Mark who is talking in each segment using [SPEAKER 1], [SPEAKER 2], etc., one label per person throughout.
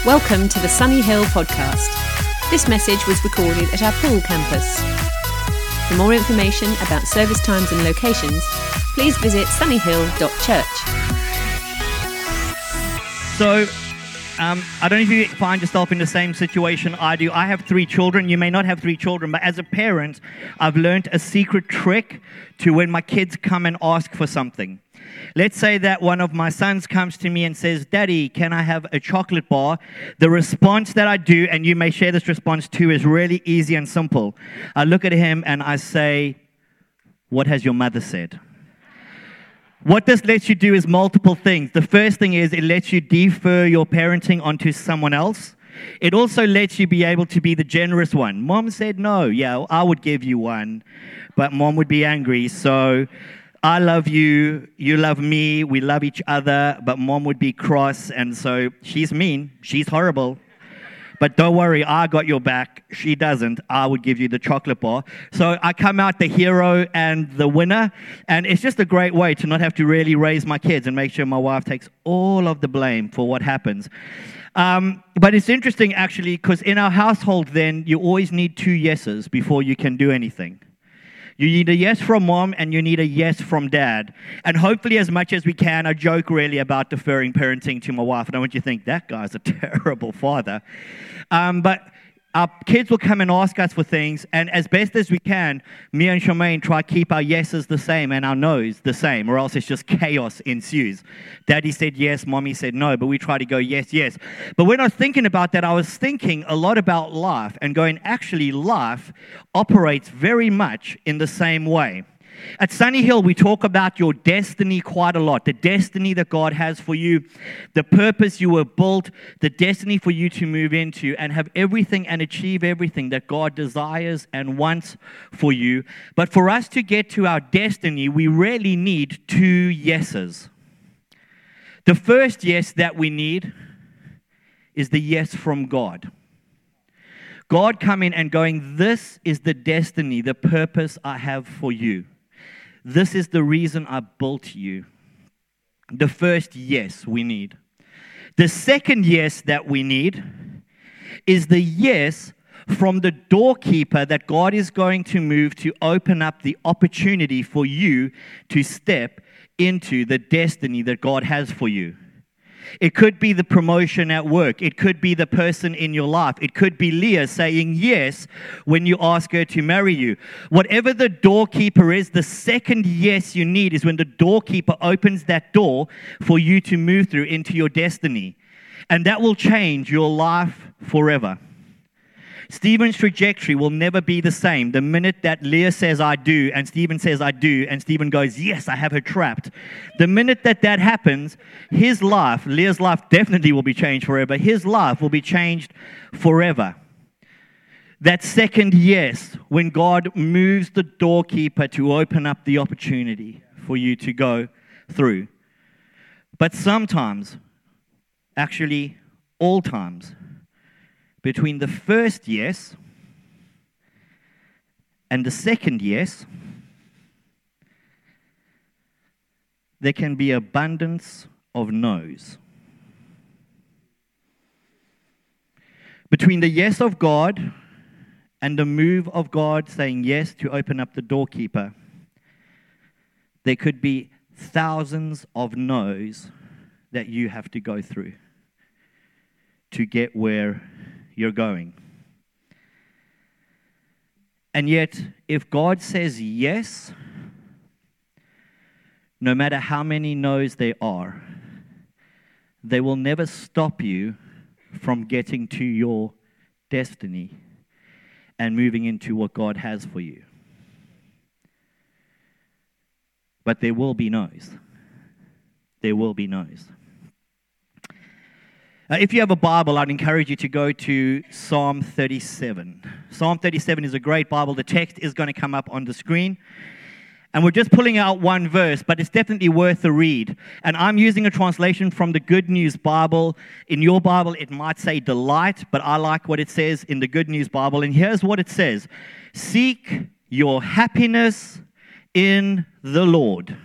[SPEAKER 1] Welcome to the Sunny Hill podcast. This message was recorded at our Poole campus. For more information about service times and locations, please visit sunnyhill.church.
[SPEAKER 2] So, I don't know if you find yourself in the same situation I do. I have 3 children. You may not have 3 children, but as a parent, I've learned a secret trick to when my kids come and ask for something. Let's say that one of my sons comes to me and says, "Daddy, can I have a chocolate bar?" The response that I do, and you may share this response too, is really easy and simple. I look at him and I say, "What has your mother said?" What this lets you do is multiple things. The first thing is it lets you defer your parenting onto someone else. It also lets you be able to be the generous one. Mom said no. Yeah, I would give you one, but Mom would be angry. So I love you, you love me, we love each other, but Mom would be cross, and so she's mean, she's horrible. But don't worry, I got your back. She doesn't. I would give you the chocolate bar. So I come out the hero and the winner, and it's just a great way to not have to really raise my kids and make sure my wife takes all of the blame for what happens. But it's interesting, actually, because in our household, then, you always need 2 yeses before you can do anything. You need a yes from Mom, and you need a yes from Dad. And hopefully, as much as we can, I joke really about deferring parenting to my wife. I don't want you to think, that guy's a terrible father. But our kids will come and ask us for things, and as best as we can, me and Charmaine try to keep our yeses the same and our no's the same, or else it's just chaos ensues. Daddy said yes, Mommy said no, but we try to go yes, yes. But when I was thinking about that, I was thinking a lot about life and going, actually, life operates very much in the same way. At Sunny Hill, we talk about your destiny quite a lot. The destiny that God has for you, the purpose you were built, the destiny for you to move into and have everything and achieve everything that God desires and wants for you. But for us to get to our destiny, we really need 2 yeses. The first yes that we need is the yes from God. God coming and going, this is the destiny, the purpose I have for you. This is the reason I built you. The first yes we need. The second yes that we need is the yes from the doorkeeper that God is going to move to open up the opportunity for you to step into the destiny that God has for you. It could be the promotion at work. It could be the person in your life. It could be Leah saying yes when you ask her to marry you. Whatever the doorkeeper is, the second yes you need is when the doorkeeper opens that door for you to move through into your destiny. And that will change your life forever. Stephen's trajectory will never be the same. The minute that Leah says, "I do," and Stephen says, "I do," and Stephen goes, "Yes, I have her trapped." The minute that that happens, his life, Leah's life definitely will be changed forever. His life will be changed forever. That second yes, when God moves the doorkeeper to open up the opportunity for you to go through. But sometimes, actually all times, between the first yes and the second yes, there can be abundance of no's. Between the yes of God and the move of God saying yes to open up the doorkeeper, there could be thousands of no's that you have to go through to get where you're going. And yet, if God says yes, no matter how many no's there are, they will never stop you from getting to your destiny and moving into what God has for you. But there will be no's. There will be no's. If you have a Bible, I'd encourage you to go to Psalm 37. Psalm 37 is a great Bible. The text is going to come up on the screen. And we're just pulling out one verse, but it's definitely worth a read. And I'm using a translation from the Good News Bible. In your Bible, it might say delight, but I like what it says in the Good News Bible. And here's what it says. Seek your happiness in the Lord,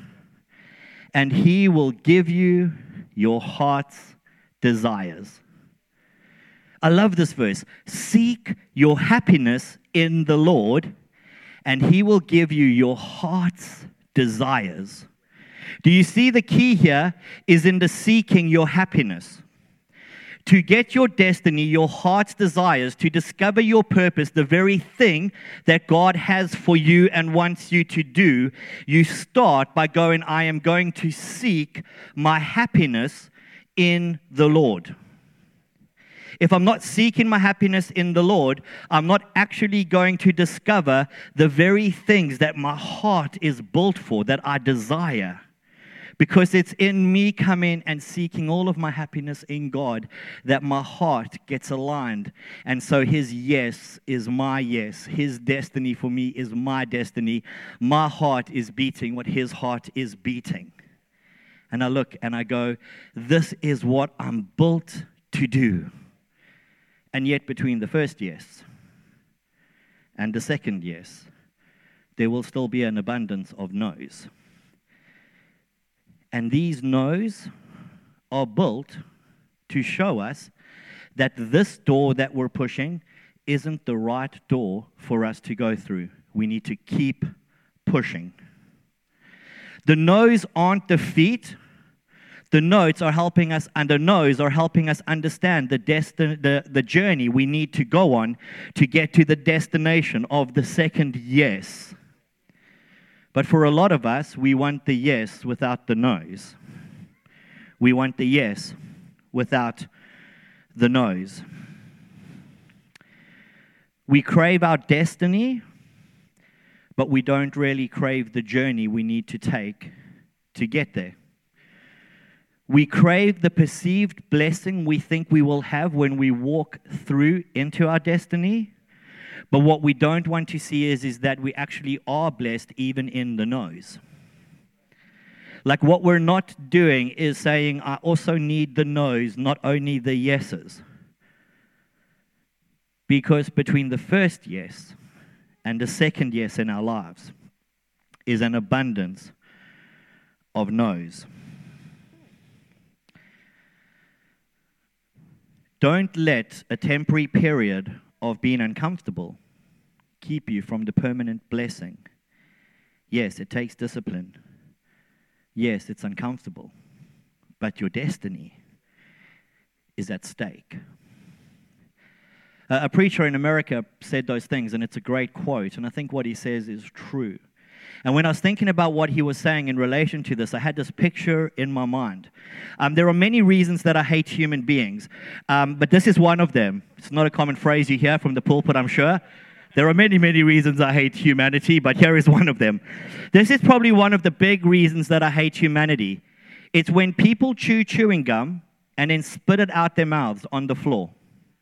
[SPEAKER 2] and He will give you your heart's desires. I love this verse. Seek your happiness in the Lord, and He will give you your heart's desires. Do you see the key here is in the seeking your happiness? To get your destiny, your heart's desires, to discover your purpose, the very thing that God has for you and wants you to do, you start by going, I am going to seek my happiness in the Lord. If I'm not seeking my happiness in the Lord, I'm not actually going to discover the very things that my heart is built for, that I desire. Because it's in me coming and seeking all of my happiness in God that my heart gets aligned. And so His yes is my yes. His destiny for me is my destiny. My heart is beating what His heart is beating. And I look and I go, this is what I'm built to do. And yet between the first yes and the second yes, there will still be an abundance of no's. And these no's are built to show us that this door that we're pushing isn't the right door for us to go through. We need to keep pushing. The no's aren't defeat. The no's are helping us, and the no's are helping us understand the journey we need to go on to get to the destination of the second yes. But for a lot of us, we want the yes without the no's. We want the yes without the no's. We crave our destiny, but we don't really crave the journey we need to take to get there. We crave the perceived blessing we think we will have when we walk through into our destiny. But what we don't want to see is that we actually are blessed even in the no's. Like what we're not doing is saying, I also need the no's, not only the yeses. Because between the first yes and the second yes in our lives is an abundance of no's. Don't let a temporary period of being uncomfortable keep you from the permanent blessing. Yes, it takes discipline. Yes, it's uncomfortable. But your destiny is at stake. A preacher in America said those things, and it's a great quote, and I think what he says is true. And when I was thinking about what he was saying in relation to this, I had this picture in my mind. There are many reasons that I hate human beings, but this is one of them. It's not a common phrase you hear from the pulpit, I'm sure. There are many, many reasons I hate humanity, but here is one of them. This is probably one of the big reasons that I hate humanity. It's when people chew chewing gum and then spit it out their mouths on the floor.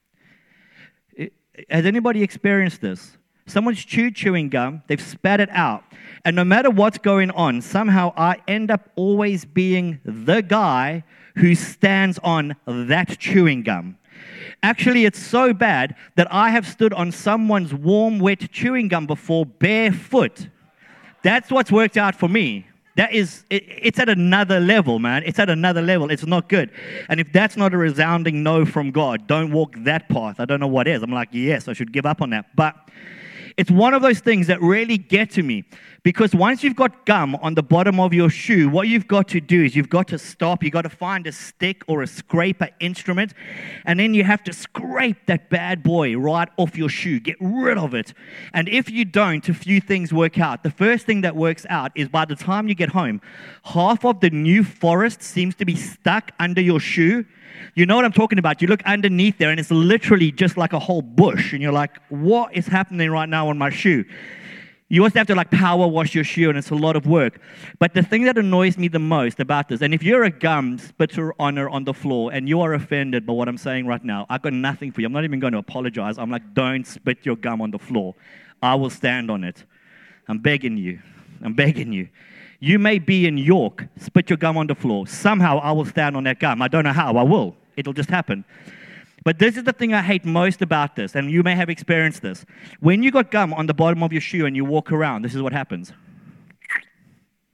[SPEAKER 2] Has anybody experienced this? Someone's chewed chewing gum, they've spat it out, and no matter what's going on, somehow I end up always being the guy who stands on that chewing gum. Actually, it's so bad that I have stood on someone's warm, wet chewing gum before barefoot. That's what's worked out for me. It's at another level, man. It's at another level. It's not good. And if that's not a resounding no from God, don't walk that path. I don't know what is. I'm like, yes, I should give up on that. But it's one of those things that really get to me. Because once you've got gum on the bottom of your shoe, what you've got to do is you've got to stop. You've got to find a stick or a scraper instrument. And then you have to scrape that bad boy right off your shoe. Get rid of it. And if you don't, a few things work out. The first thing that works out is by the time you get home, half of the new forest seems to be stuck under your shoe. You know what I'm talking about. You look underneath there and it's literally just like a whole bush. And you're like, what is happening right now on my shoe? You also have to power wash your shoe, and it's a lot of work. But the thing that annoys me the most about this, and if you're a gum spitter on the floor and you are offended by what I'm saying right now, I've got nothing for you. I'm not even going to apologize. I'm like, don't spit your gum on the floor. I will stand on it. I'm begging you. I'm begging you. You may be in York, spit your gum on the floor. Somehow I will stand on that gum. I don't know how. I will. It'll just happen. But this is the thing I hate most about this, and you may have experienced this. When you got gum on the bottom of your shoe and you walk around, this is what happens.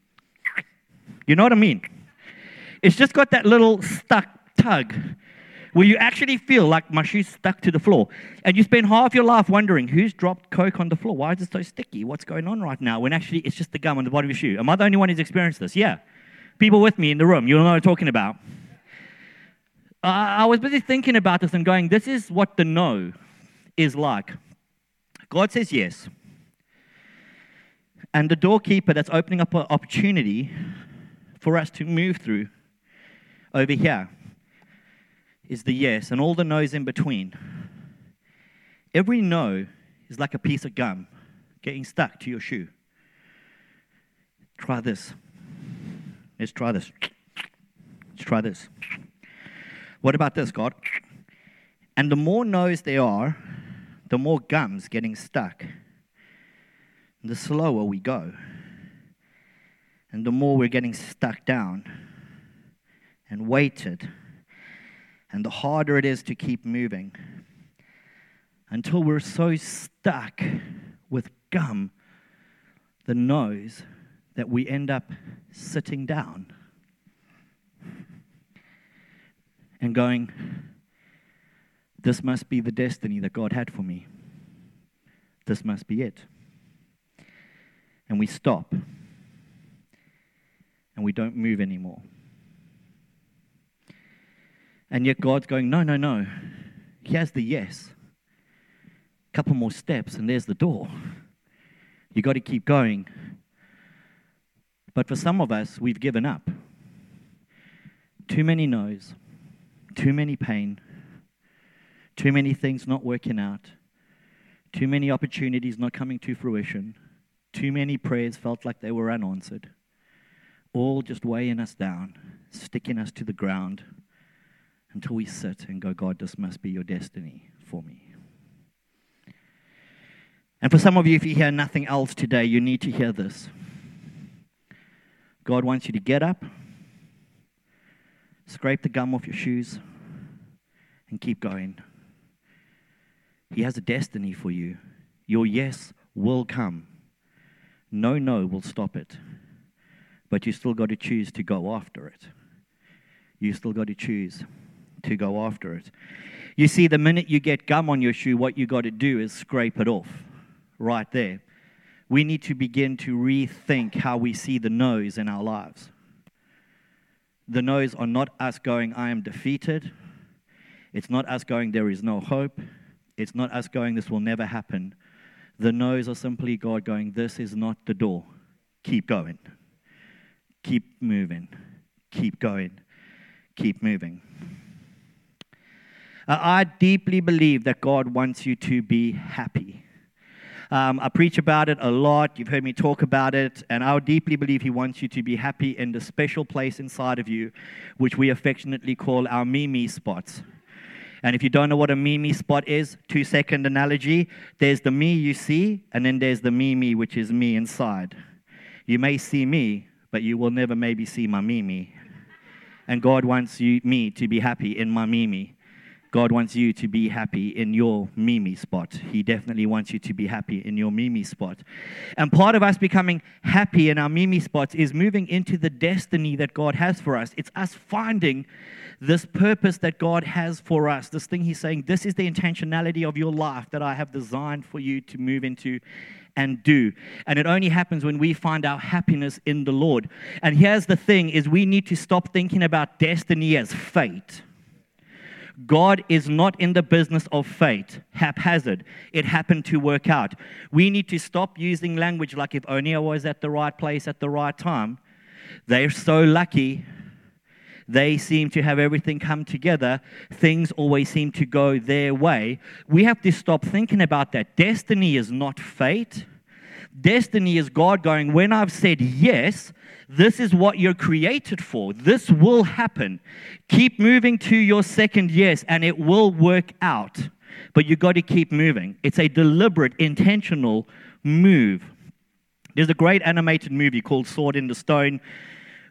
[SPEAKER 2] You know what I mean? It's just got that little stuck tug where you actually feel like my shoe's stuck to the floor. And you spend half your life wondering, who's dropped Coke on the floor? Why is it so sticky? What's going on right now? When actually it's just the gum on the bottom of your shoe. Am I the only one who's experienced this? Yeah. People with me in the room, you'll know what I'm talking about. I was busy thinking about this and going, this is what the no is like. God says yes. And the doorkeeper that's opening up an opportunity for us to move through over here is the yes, and all the no's in between. Every no is like a piece of gum getting stuck to your shoe. Try this. Let's try this. Let's try this. What about this, God? And the more no's there are, the more gums getting stuck. The slower we go. And the more we're getting stuck down and weighted. And the harder it is to keep moving. Until we're so stuck with gum, the no's, that we end up sitting down and going, this must be the destiny that God had for me. This must be it. And we stop. And we don't move anymore. And yet God's going, no, no, no. Here's the yes. A couple more steps and there's the door. You got to keep going. But for some of us, we've given up. Too many no's. Too many pain. Too many things not working out. Too many opportunities not coming to fruition. Too many prayers felt like they were unanswered. All just weighing us down, sticking us to the ground until we sit and go, God, this must be your destiny for me. And for some of you, if you hear nothing else today, you need to hear this. God wants you to get up, scrape the gum off your shoes, and keep going. He has a destiny for you. Your yes will come. No will stop it. But you still got to choose to go after it. You still got to choose to go after it. You see, the minute you get gum on your shoe, what you got to do is scrape it off right there. We need to begin to rethink how we see the no's in our lives. The no's are not us going, I am defeated. It's not us going, there is no hope. It's not us going, this will never happen. The no's are simply God going, this is not the door. Keep going. Keep moving. Keep going. Keep moving. I deeply believe that God wants you to be happy. I preach about it a lot. You've heard me talk about it. And I deeply believe He wants you to be happy in the special place inside of you, which we affectionately call our me spots. And if you don't know what a me spot is, 2-second analogy, there's the me you see, and then there's the me, which is me inside. You may see me, but you will never maybe see my me. And God wants me to be happy in my me. God wants you to be happy in your me spot. He definitely wants you to be happy in your me spot. And part of us becoming happy in our me spots is moving into the destiny that God has for us. It's us finding this purpose that God has for us. This thing He's saying, this is the intentionality of your life that I have designed for you to move into and do. And it only happens when we find our happiness in the Lord. And here's the thing, is we need to stop thinking about destiny as fate. God is not in the business of fate, haphazard. It happened to work out. We need to stop using language like, if only I was at the right place at the right time. They're so lucky. They seem to have everything come together. Things always seem to go their way. We have to stop thinking about that. Destiny is not fate. Destiny is God going, when I've said yes, this is what you're created for. This will happen. Keep moving to your second yes, and it will work out. But you got to keep moving. It's a deliberate, intentional move. There's a great animated movie called Sword in the Stone,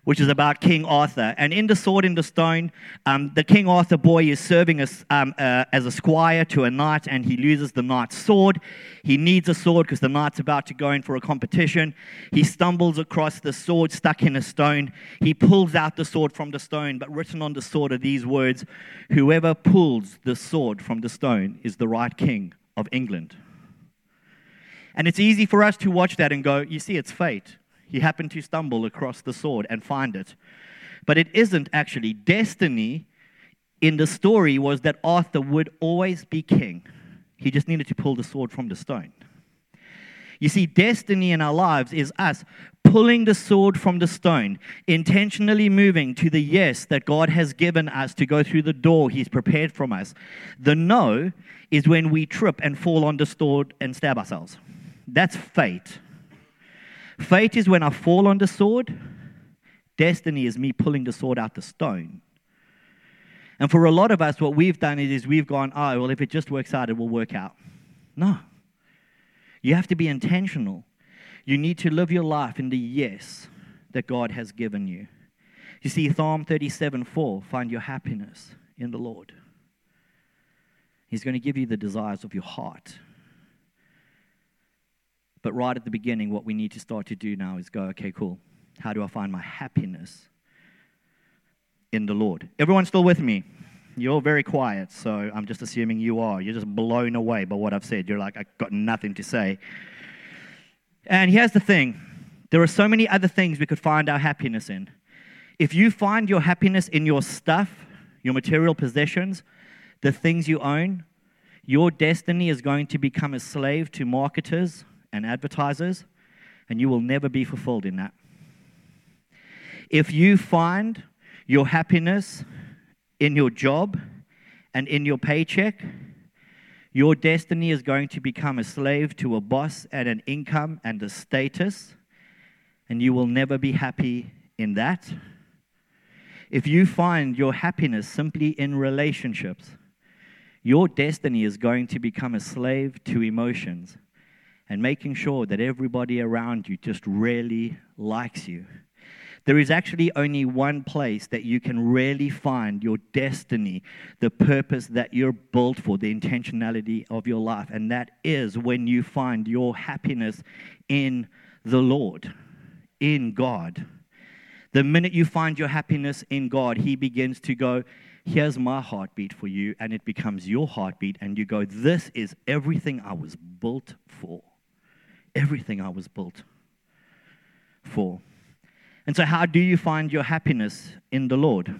[SPEAKER 2] which is about King Arthur. And in The Sword in the Stone, the King Arthur boy is serving as a squire to a knight, and he loses the knight's sword. He needs a sword because the knight's about to go in for a competition. He stumbles across the sword stuck in a stone. He pulls out the sword from the stone, but written on the sword are these words: "Whoever pulls the sword from the stone is the right king of England." And it's easy for us to watch that and go, you see, it's fate. He happened to stumble across the sword and find it. But it isn't actually. Destiny in the story was that Arthur would always be king. He just needed to pull the sword from the stone. You see, destiny in our lives is us pulling the sword from the stone, intentionally moving to the yes that God has given us to go through the door He's prepared from us. The no is when we trip and fall on the sword and stab ourselves. That's fate. Fate is when I fall on the sword. Destiny is me pulling the sword out the stone. And for a lot of us, what we've done is we've gone, oh, well, if it just works out, it will work out. No. You have to be intentional. You need to live your life in the yes that God has given you. You see, Psalm 37:4, find your happiness in the Lord. He's going to give you the desires of your heart. But right at the beginning, what we need to start to do now is go, okay, cool. How do I find my happiness in the Lord? Everyone still with me? You're very quiet, so I'm just assuming you are. You're just blown away by what I've said. You're like, I've got nothing to say. And here's the thing. There are so many other things we could find our happiness in. If you find your happiness in your stuff, your material possessions, the things you own, your destiny is going to become a slave to marketers and advertisers, and you will never be fulfilled in that. If you find your happiness in your job and in your paycheck, your destiny is going to become a slave to a boss and an income and a status, and you will never be happy in that. If you find your happiness simply in relationships, your destiny is going to become a slave to emotions and making sure that everybody around you just really likes you. There is actually only one place that you can really find your destiny, the purpose that you're built for, the intentionality of your life, and that is when you find your happiness in the Lord, in God. The minute you find your happiness in God, He begins to go, here's my heartbeat for you, and it becomes your heartbeat, and you go, this is everything I was built for. Everything I was built for. And so how do you find your happiness in the Lord?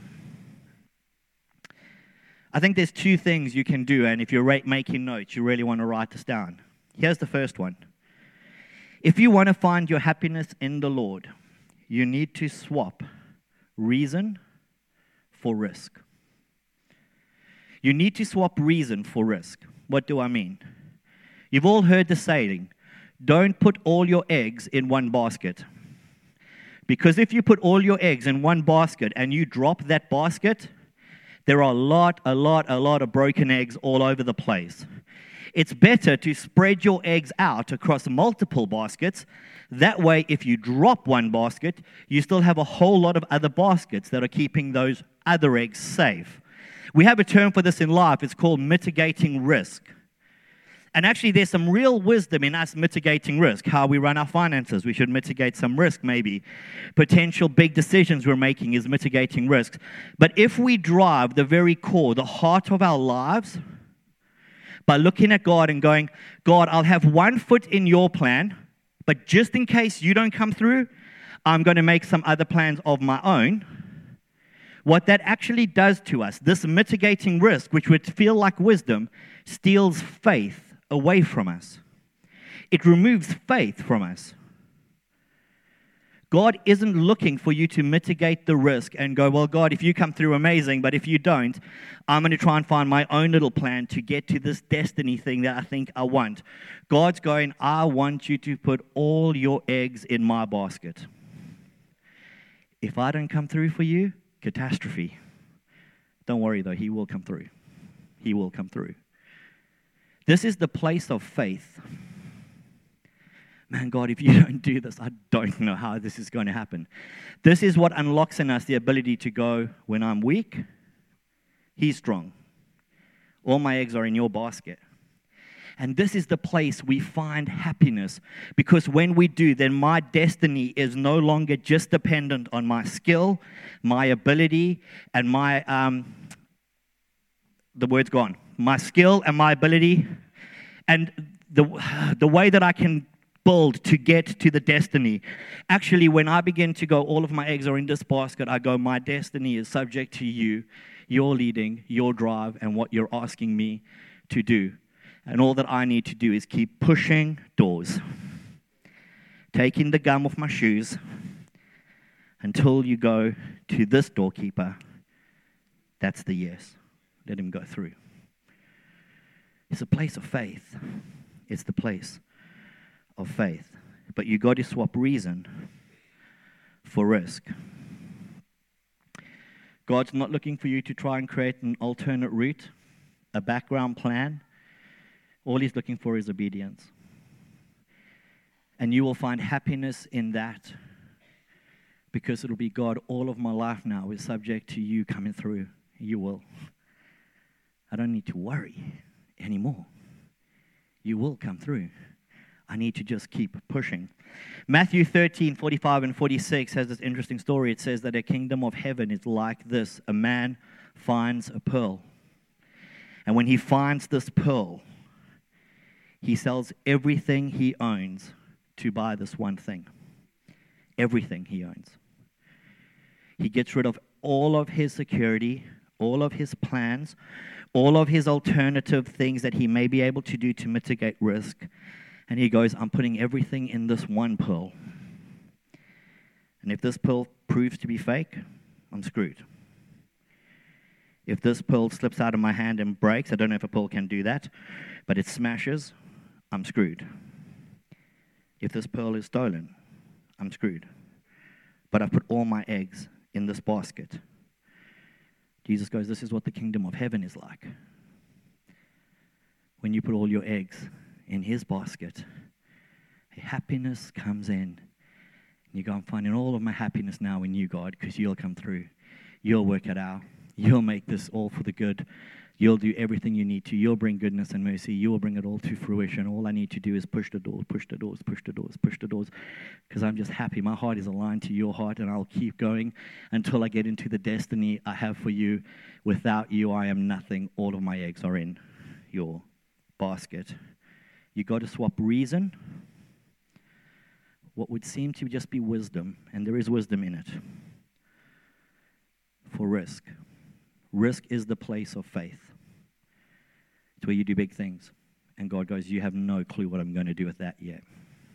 [SPEAKER 2] I think there's two things you can do, and if you're making notes, you really want to write this down. Here's the first one. If you want to find your happiness in the Lord, you need to swap reason for risk. You need to swap reason for risk. What do I mean? You've all heard the saying, don't put all your eggs in one basket. Because if you put all your eggs in one basket and you drop that basket, there are a lot of broken eggs all over the place. It's better to spread your eggs out across multiple baskets. That way, if you drop one basket, you still have a whole lot of other baskets that are keeping those other eggs safe. We have a term for this in life. It's called mitigating risk. And actually, there's some real wisdom in us mitigating risk. How we run our finances, we should mitigate some risk maybe. Potential big decisions we're making is mitigating risks. But if we drive the very core, the heart of our lives, by looking at God and going, God, I'll have one foot in your plan, but just in case you don't come through, I'm going to make some other plans of my own. What that actually does to us, this mitigating risk, which would feel like wisdom, steals faith away from us. It removes faith from us. God isn't looking for you to mitigate the risk and go, well, God, if you come through, amazing, but if you don't, I'm going to try and find my own little plan to get to this destiny thing that I think I want. God's going, I want you to put all your eggs in my basket. If I don't come through for you, catastrophe. Don't worry, though, He will come through. He will come through. This is the place of faith. man, God, if you don't do this, I don't know how this is going to happen. This is what unlocks in us the ability to go, when I'm weak, He's strong. All my eggs are in your basket. And this is the place we find happiness, because when we do, then my destiny is no longer just dependent on my skill, my ability, and the word's gone. My skill and my ability, and the way that I can build to get to the destiny. Actually, when I begin to go, all of my eggs are in this basket, I go, my destiny is subject to you, your leading, your drive, and what you're asking me to do. And all that I need to do is keep pushing doors, taking the gum off my shoes until you go to this doorkeeper. That's the yes. Let him go through. It's a place of faith. It's the place of faith. But you got to swap reason for risk. God's not looking for you to try and create an alternate route, a background plan. All He's looking for is obedience. And you will find happiness in that, because it'll be, God, all of my life now is subject to you coming through. You will. I don't need to worry anymore. You will come through. I need to just keep pushing. Matthew 13, 45 and 46 has this interesting story. It says that a kingdom of heaven is like this. A man finds a pearl. And when he finds this pearl, he sells everything he owns to buy this one thing. Everything he owns. He gets rid of all of his security, all of his plans, all of his alternative things that he may be able to do to mitigate risk. And he goes, I'm putting everything in this one pearl. And if this pearl proves to be fake, I'm screwed. If this pearl slips out of my hand and breaks, I don't know if a pearl can do that, but it smashes, I'm screwed. If this pearl is stolen, I'm screwed. But I've put all my eggs in this basket. Jesus goes, this is what the kingdom of heaven is like. When you put all your eggs in His basket, happiness comes in. And you go, I'm finding all of my happiness now in you, God, because you'll come through. You'll work it out. You'll make this all for the good. You'll do everything you need to. You'll bring goodness and mercy. You will bring it all to fruition. All I need to do is push the doors, push the doors, push the doors, push the doors, because I'm just happy. My heart is aligned to your heart, and I'll keep going until I get into the destiny I have for you. Without you, I am nothing. All of my eggs are in your basket. You got to swap reason, what would seem to just be wisdom, and there is wisdom in it, for risk. Risk is the place of faith. It's where you do big things. And God goes, you have no clue what I'm going to do with that yet.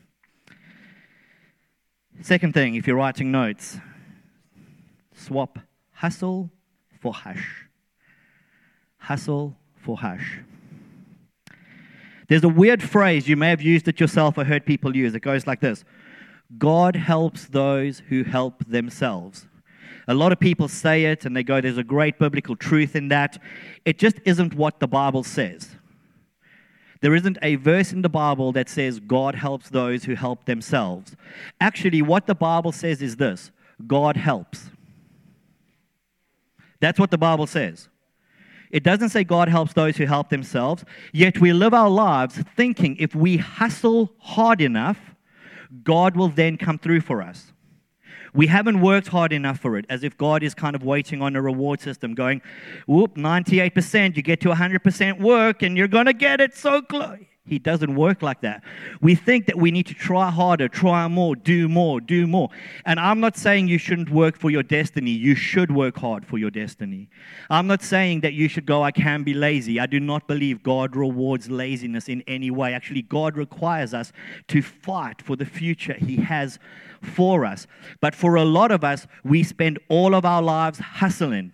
[SPEAKER 2] Second thing, if you're writing notes, swap hustle for hush. Hustle for hush. There's a weird phrase, you may have used it yourself or heard people use. It goes like this: God helps those who help themselves. A lot of people say it and they go, there's a great biblical truth in that. It just isn't what the Bible says. There isn't a verse in the Bible that says God helps those who help themselves. Actually, what the Bible says is this: God helps. That's what the Bible says. It doesn't say God helps those who help themselves, yet we live our lives thinking if we hustle hard enough, God will then come through for us. We haven't worked hard enough for it, as if God is kind of waiting on a reward system going, whoop, 98%, you get to 100% work and you're going to get it so close. He doesn't work like that. We think that we need to try harder, try more, do more, do more. And I'm not saying you shouldn't work for your destiny. You should work hard for your destiny. I'm not saying that you should go, I can be lazy. I do not believe God rewards laziness in any way. Actually, God requires us to fight for the future He has for us. But for a lot of us, we spend all of our lives hustling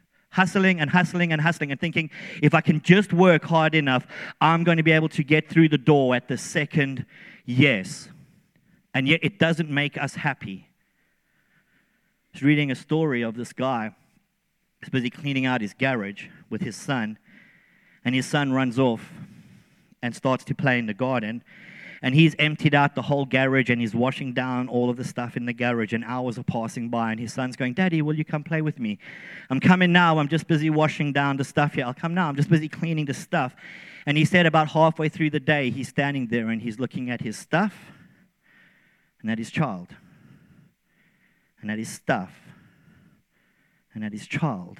[SPEAKER 2] and thinking, if I can just work hard enough, I'm going to be able to get through the door at the second yes. And yet it doesn't make us happy. I was reading a story of this guy who's busy cleaning out his garage with his son, and his son runs off and starts to play in the garden. And he's emptied out the whole garage and he's washing down all of the stuff in the garage, and hours are passing by, and his son's going, "Daddy, will you come play with me? I'm coming now. I'm just busy washing down the stuff here. I'll come now. I'm just busy cleaning the stuff." And he said about halfway through the day, he's standing there and he's looking at his stuff and at his child and at his stuff and at his child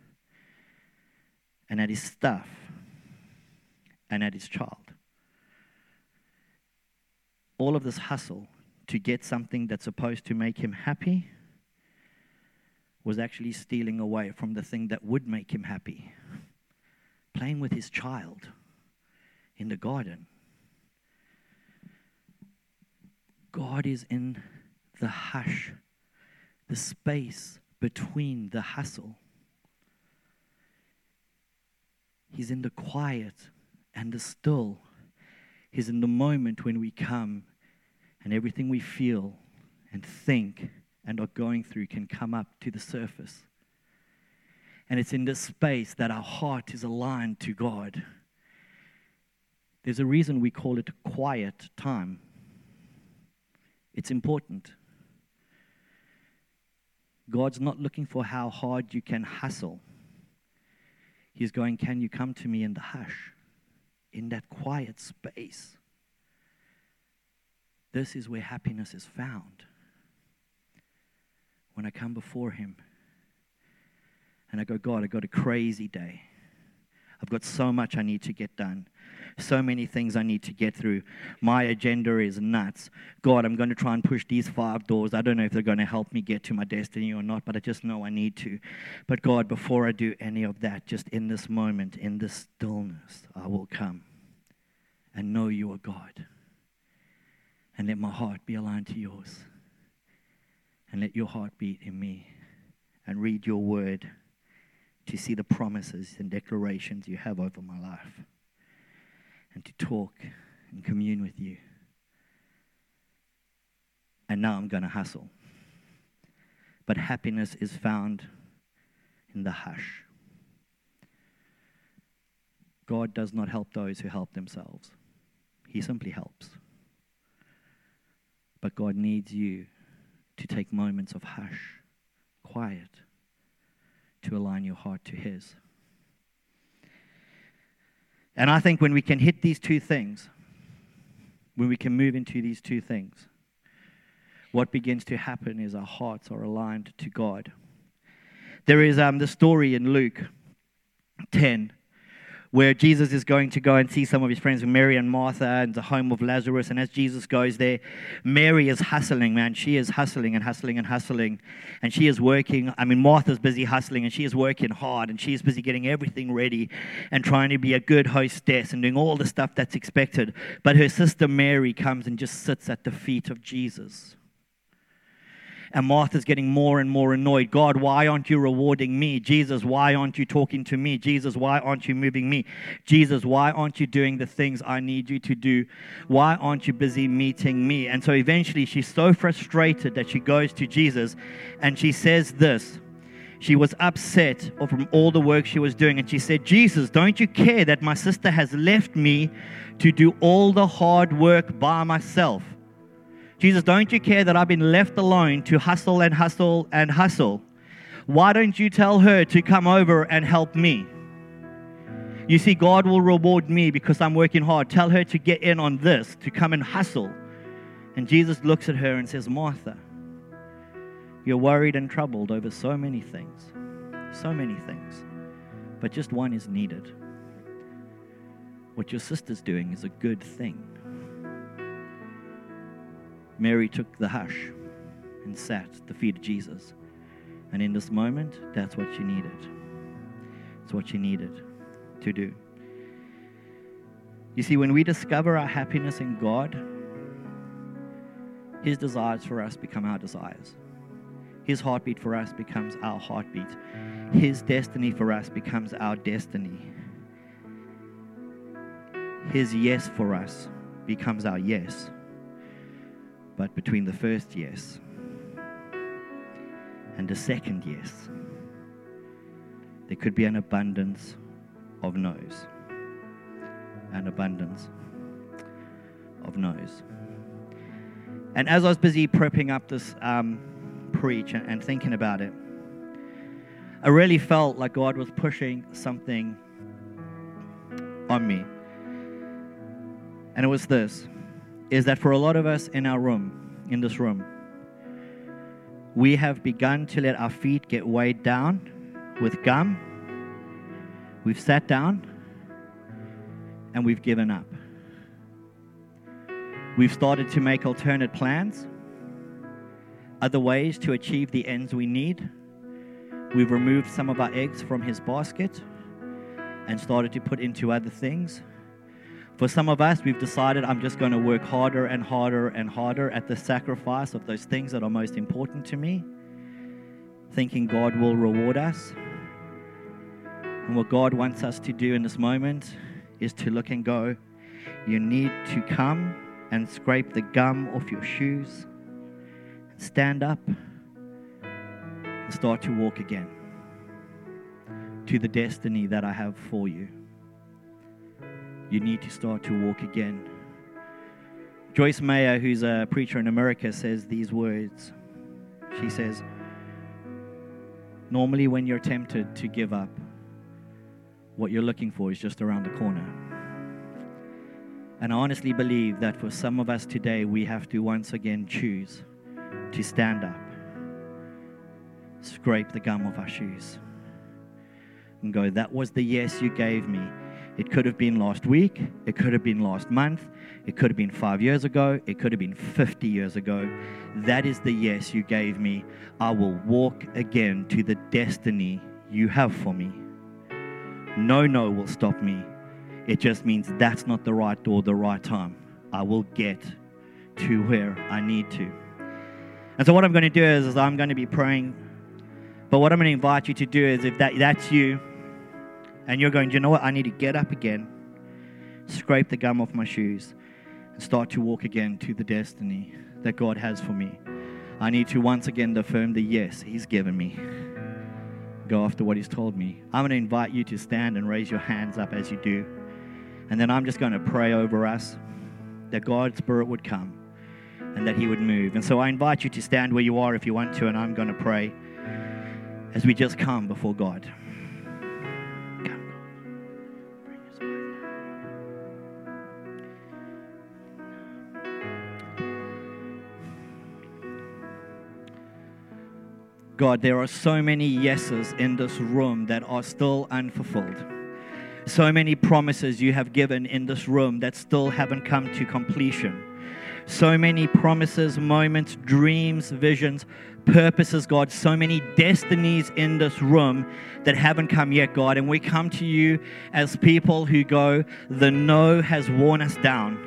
[SPEAKER 2] and at his stuff and at his child. All of this hustle to get something that's supposed to make him happy was actually stealing away from the thing that would make him happy. Playing with his child in the garden. God is in the hush, the space between the hustle. He's in the quiet and the still. He's in the moment when we come and everything we feel and think and are going through can come up to the surface. And it's in this space that our heart is aligned to God. There's a reason we call it quiet time. It's important. God's not looking for how hard you can hustle. He's going, "Can you come to me in the hush, in that quiet space?" This is where happiness is found. When I come before Him and I go, "God, I got a crazy day. I've got so much I need to get done. So many things I need to get through. My agenda is nuts. God, I'm going to try and push these 5 doors. I don't know if they're going to help me get to my destiny or not, but I just know I need to. But God, before I do any of that, just in this moment, in this stillness, I will come and know you are God. And let my heart be aligned to yours. And let your heart beat in me. And read your word to see the promises and declarations you have over my life. And to talk and commune with you. And now I'm going to hustle. But happiness is found in the hush. God does not help those who help themselves. He simply helps. But God needs you to take moments of hush, quiet, to align your heart to His. And I think when we can hit these two things, when we can move into these two things, what begins to happen is our hearts are aligned to God. There is the story in Luke 10 where Jesus is going to go and see some of his friends, Mary and Martha, and the home of Lazarus. And as Jesus goes there, Mary is hustling, man. She is hustling and hustling and hustling. And she is working. I mean, Martha's busy hustling, and she is working hard. And she is busy getting everything ready and trying to be a good hostess and doing all the stuff that's expected. But her sister Mary comes and just sits at the feet of Jesus. And Martha's getting more and more annoyed. God, why aren't you rewarding me? Jesus, why aren't you talking to me? Jesus, why aren't you moving me? Jesus, why aren't you doing the things I need you to do? Why aren't you busy meeting me? And so eventually she's so frustrated that she goes to Jesus and she says this. She was upset from all the work she was doing. And she said, Jesus, don't you care that my sister has left me to do all the hard work by myself? Jesus, don't you care that I've been left alone to hustle and hustle and hustle? Why don't you tell her to come over and help me? You see, God will reward me because I'm working hard. Tell her to get in on this, to come and hustle. And Jesus looks at her and says, Martha, you're worried and troubled over so many things. But just one is needed. What your sister's doing is a good thing. Mary took the hush and sat at the feet of Jesus. And in this moment, that's what she needed. It's what she needed to do. You see, when we discover our happiness in God, His desires for us become our desires. His heartbeat for us becomes our heartbeat. His destiny for us becomes our destiny. His yes for us becomes our yes. But between the first yes and the second yes, there could be an abundance of no's, an abundance of no's. And as I was busy prepping up this preach and thinking about it, I really felt like God was pushing something on me. And it was this, is that for a lot of us in this room, we have begun to let our feet get weighed down with gum. We've sat down and we've given up. We've started to make alternate plans, other ways to achieve the ends we need. We've removed some of our eggs from his basket and started to put into other things. For some of us, we've decided, I'm just going to work harder and harder and harder at the sacrifice of those things that are most important to me, thinking God will reward us. And what God wants us to do in this moment is to look and go, you need to come and scrape the gum off your shoes, stand up, and start to walk again to the destiny that I have for you. You need to start to walk again. Joyce Meyer, who's a preacher in America, says these words. She says, normally when you're tempted to give up, what you're looking for is just around the corner. And I honestly believe that for some of us today, we have to once again choose to stand up, scrape the gum off our shoes, and go, that was the yes you gave me. It could have been last week, it could have been last month, it could have been 5 years ago, it could have been 50 years ago. That is the yes you gave me. I will walk again to the destiny you have for me. No will stop me. It just means that's not the right door, the right time. I will get to where I need to. And so what I'm going to do is I'm going to be praying. But what I'm going to invite you to do is if that's you, and you're going, you know what, I need to get up again, scrape the gum off my shoes, and start to walk again to the destiny that God has for me. I need to once again affirm the yes He's given me. Go after what He's told me. I'm going to invite you to stand and raise your hands up as you do. And then I'm just going to pray over us that God's Spirit would come and that He would move. And so I invite you to stand where you are if you want to, and I'm going to pray as we just come before God. Come, God. Bring your Spirit now. God, there are so many yeses in this room that are still unfulfilled. So many promises you have given in this room that still haven't come to completion. So many promises, moments, dreams, visions, purposes, God. So many destinies in this room that haven't come yet, God. And we come to you as people who go, the no has worn us down.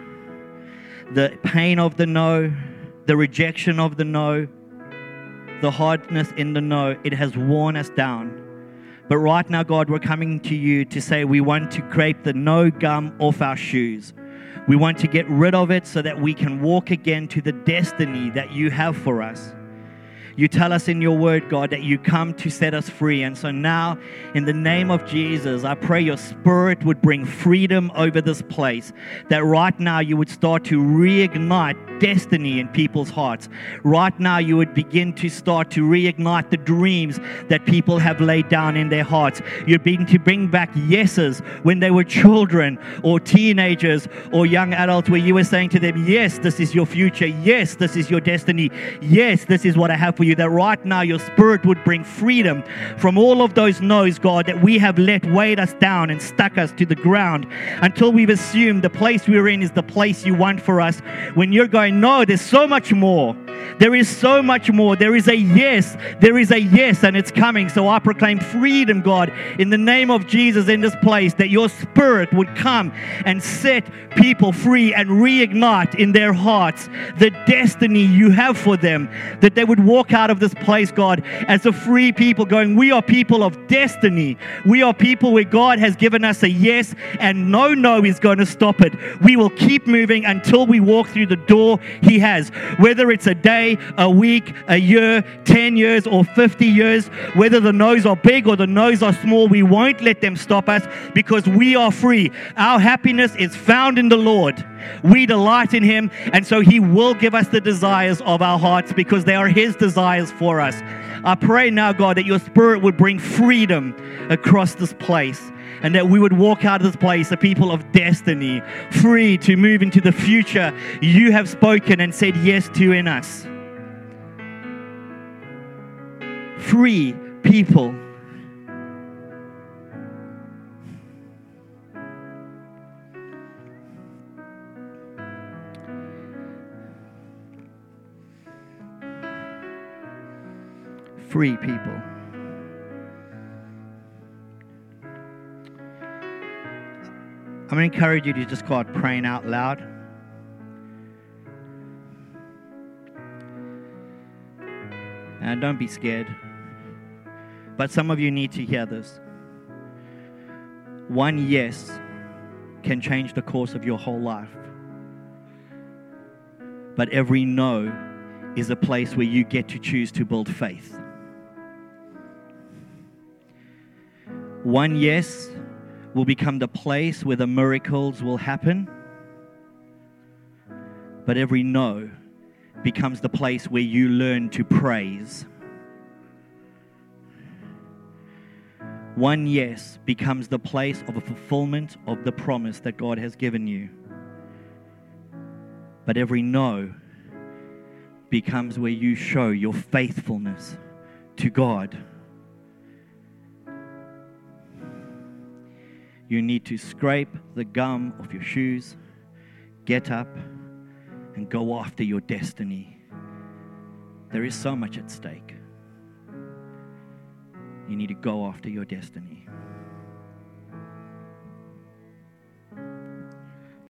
[SPEAKER 2] The pain of the no, the rejection of the no, the hardness in the no, it has worn us down. But right now, God, we're coming to you to say we want to scrape the no gum off our shoes. We want to get rid of it so that we can walk again to the destiny that you have for us. You tell us in your word, God, that you come to set us free. And so now, in the name of Jesus, I pray your Spirit would bring freedom over this place. That right now you would start to reignite destiny in people's hearts. Right now you would begin to start to reignite the dreams that people have laid down in their hearts. You'd begin to bring back yeses when they were children or teenagers or young adults, where you were saying to them, yes, this is your future. Yes, this is your destiny. Yes, this is what I have for you. That right now your Spirit would bring freedom from all of those no's, God, that we have let weighed us down and stuck us to the ground until we've assumed the place we're in is the place you want for us. When you're going, no, there's so much more. There is so much more. There is a yes. There is a yes, and it's coming. So I proclaim freedom, God, in the name of Jesus in this place, that your Spirit would come and set people free and reignite in their hearts the destiny you have for them, that they would walk out of this place, God, as a free people going, we are people of destiny. We are people where God has given us a yes, and no is going to stop it. We will keep moving until we walk through the door He has, whether it's a day day, a week, a year, 10 years, or 50 years. Whether the no's are big or the no's are small, we won't let them stop us because we are free. Our happiness is found in the Lord. We delight in Him, and so He will give us the desires of our hearts because they are His desires for us. I pray now, God, that your Spirit would bring freedom across this place, and that we would walk out of this place a people of destiny, free to move into the future you have spoken and said yes to in us. Free people. Free people. I'm going to encourage you to just go out praying out loud. And don't be scared. But some of you need to hear this. One yes can change the course of your whole life. But every no is a place where you get to choose to build faith. One yes will become the place where the miracles will happen. But every no becomes the place where you learn to praise. One yes becomes the place of a fulfillment of the promise that God has given you. But every no becomes where you show your faithfulness to God. You need to scrape the gum off your shoes, get up, and go after your destiny. There is so much at stake. You need to go after your destiny.